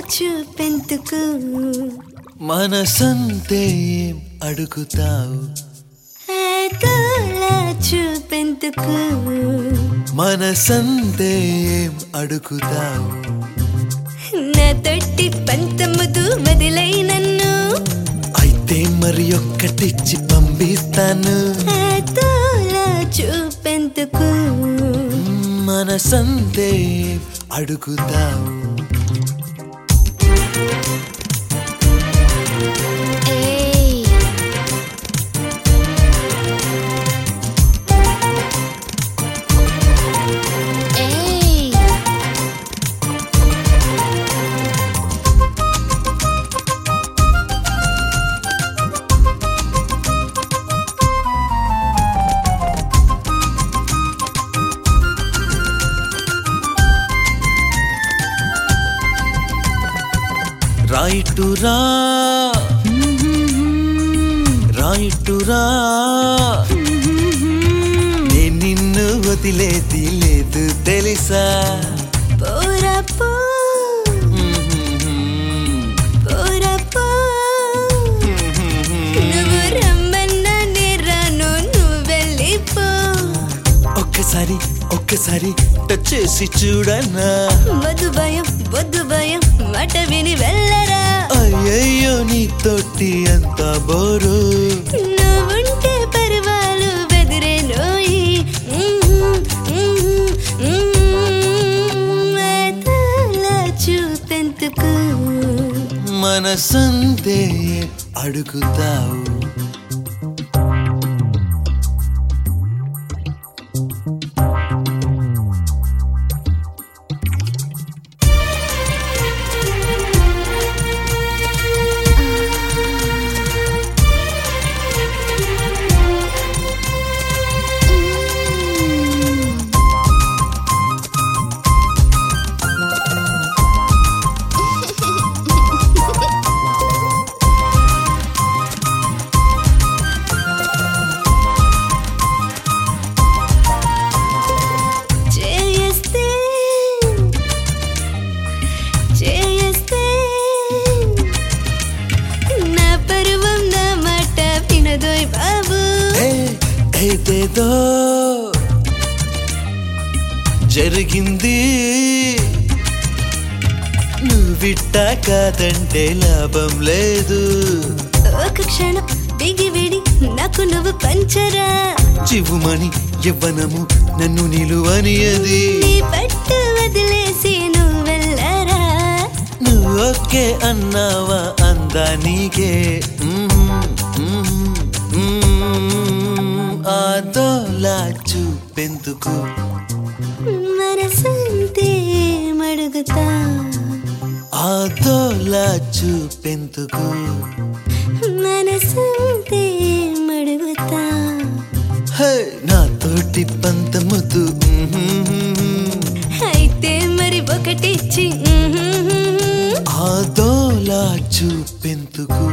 చూపెందుకు మనసంతే ఏం అడుగుతావు తోలా చూపెందుకు మనసంతే ఏం అడుగుతావు నా తొట్టి పంతముదు వదిలై నన్ను అయితే మరి ఒక్కటిచ్చి పంపిస్తాను తోలా చూపెందుకు మనసంతే ఏం అడుగుతావు రాయిటురా రాయిటురా నేను నిన్ను వదిలేది లేదు తెలుసా పోరా పో పోరా పో నువ్వు రమ్మన్నా నేను రాను నువ్వు వెళ్ళిపో ఒక్కసారి టచ్ చేసి చూడన్నా వద్దు భయం మాట విని వెళ్ళరా అయ్యయ్యో నీ తోటి అంత బోరు నువ్వుంటే పర్వాలు బెదిరే నోయి తోలా చూపెందుకు మనసంతే అడుగుతావు చేస్తే నా పరువం నా మాట వినదోయ్ బాబు ఏదేదో జరిగింది నువ్విట్టా కాదంటే లాభం లేదు ఒక క్షణం బిగి విడి నాకు నువ్వు పంచరా చివుమని యవ్వనము నన్ను నిలువనియది నీ పట్టు వదిలేసి నువ్వు వెళ్ళరా నువ్వు ఒకే అన్నావా అందానికే ఆదోలా చూపెందుకు మనసంతే మడుగుతా ఆదోలా చూపెందుకు మనసంతే మడుగుతా నా తోటి పంతముదు అయితే మరి ఒకటిచ్చి ఆదోలా చూపెందుకు